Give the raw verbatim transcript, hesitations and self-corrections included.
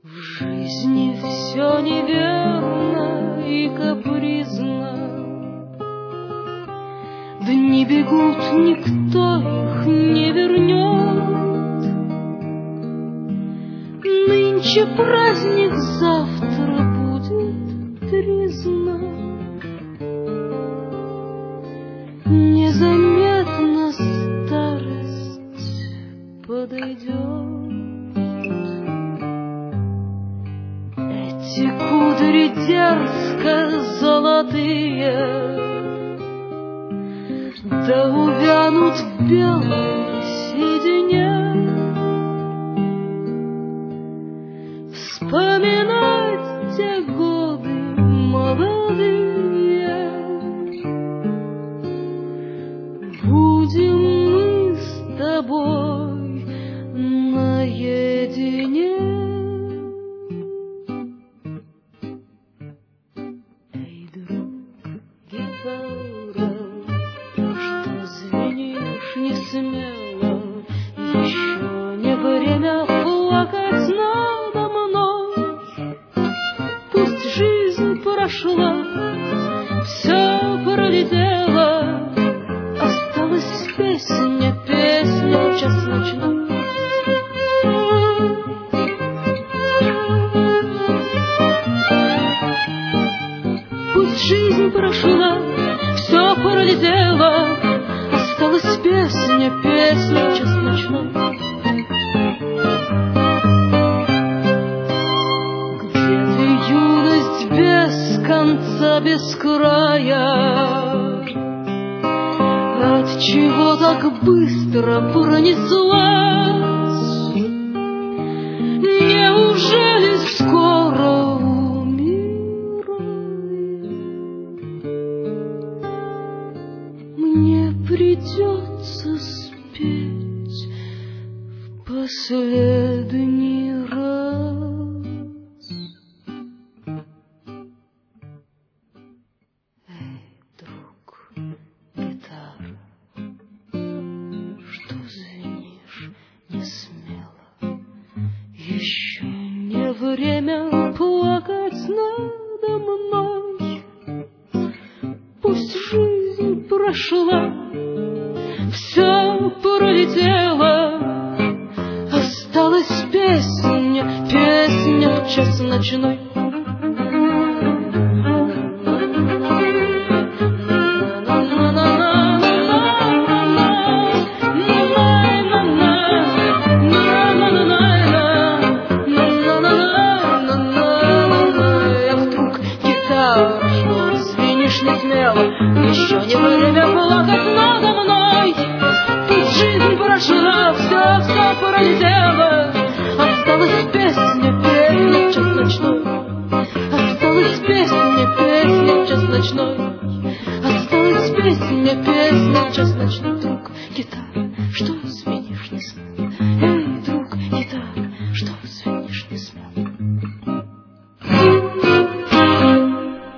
В жизни все неверно и капризно, дни бегут, никто их не вернет. Нынче праздник, завтра будет тризна. Незаметно старость подойдет. Эти кудри дерзко золотые да увянут в белой седине. Вспоминать те годы молодые будем мы с тобой наедине. Эй, друг, гитара, что звенишь не смело, еще не время плакать надо мной. Пусть жизнь прошла, все пролетело, осталась песня, песня, час ночной. Пусть жизнь прошла, все пролетело, осталась песня, песня, час ночной. Где ты, юность без конца, без края? Отчего так быстро пронеслась? Неужели скоро умираю? Мне придется спеть в последний раз. Эй, друг, гитара, что звенишь не смело, еще не время плакать надо мной. Пусть жизнь прошла, все пролетело, осталась песня, песня в час ночной. Что звенишь не смело, еще не время плакать надо мной. Пусть жизнь прошла, все, все пролетело, осталась песня, песня, час ночной. Осталась песня, песня, час ночной. Осталась песня, песня, час ночной. Друг, гитара, что звенишь?